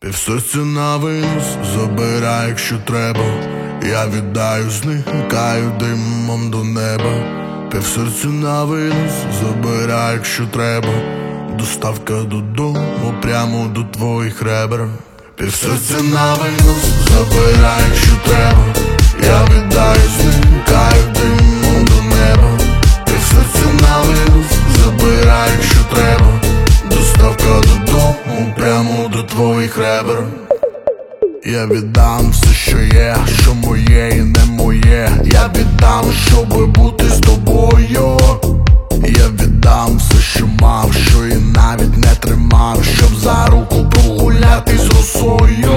Півсерця на винос, забирай, якщо треба. Я віддаю, зникаю димом до неба. Півсерця на винос, забирай, якщо треба. Доставка додому, прямо до твоїх ребер. Півсерця на винос, забирай, якщо треба. Я віддаю, зникаю димом до неба. Півсерця на винос, забирай, якщо треба. Доставка додому, прямо до твоїх ребер. Я віддам все, що є, що моє і не моє. Я віддам, щоби бути з тобою. Я віддам все, що мав, що і навіть не тримав, щоб за руку прогуляти з росою.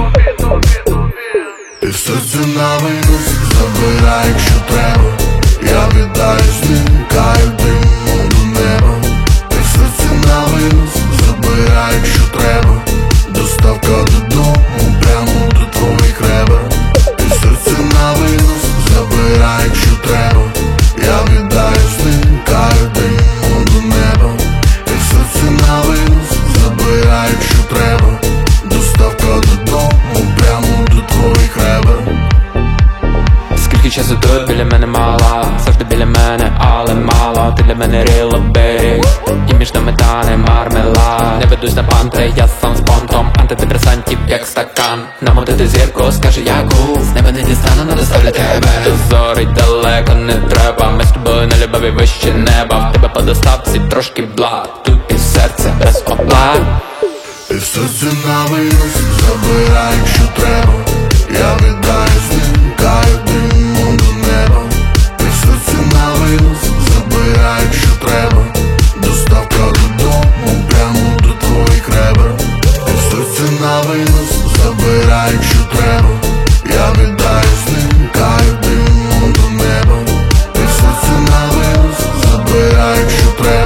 І все це на винос, забирай, якщо треба. Я віддаю, зникаю димом до неба. І все це на винос, забирай, якщо треба. Доставка додому, прямо до твоїх ребер. І серце на винос, забирай, якщо треба. Я віддаю, зникаю димом до неба. І серце на винос, забирай, якщо треба. Доставка додому, прямо до твоїх ребер. Скільки часу тут біля мене мало, завжди біля мене, але мало. Ти для мене real big, і між нами тане мармелад. Не ведусь на пантри, я сам з понтом антидепресантів, як стакан. Намотити зірку, скаже яку, з неба не дістану, но доставлю тебе. До зорі далеко не треба, ми з тобою на любові вище неба. В тебе по доставці трошки благ, тут і серце без оплат. І серце на винос, забирай, якщо треба. Я віддаю, зникаю димом до неба. І серце на винос, забирай, якщо треба. Доставка додому, прямо до твоїх ребер. І серце на винос, забирай, якщо треба. Я віддаю, зникаю димом до неба. І серце на винос, забирай, якщо треба.